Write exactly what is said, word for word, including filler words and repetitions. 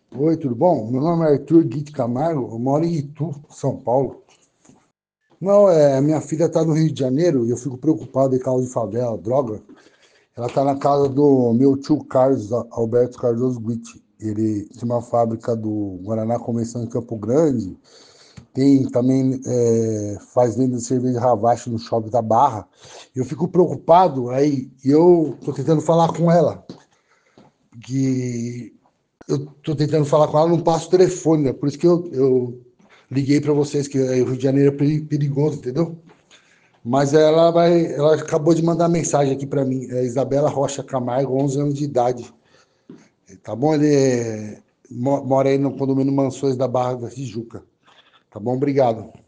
Oi, tudo bom? Meu nome é Arthur Guite Camargo, eu moro em Itu, São Paulo. Não, é, minha filha está no Rio de Janeiro e eu fico preocupado em causa de favela, droga. Ela está na casa do meu tio Carlos Alberto Cardoso Guite. Ele tem uma fábrica do Guaraná Convenção em Campo Grande, tem também é, faz venda de cerveja Ravache no shopping da Barra. Eu fico preocupado, aí e eu estou tentando falar com ela, que eu tô tentando falar com ela, não passo o telefone, né? Por isso que eu, eu liguei para vocês, que o Rio de Janeiro é peri- perigoso, entendeu? Mas ela vai, ela acabou de mandar mensagem aqui para mim, é Isabela Rocha Camargo, onze anos de idade, tá bom? Ele é- mo- mora aí no condomínio Mansões da Barra da Tijuca, tá bom? Obrigado.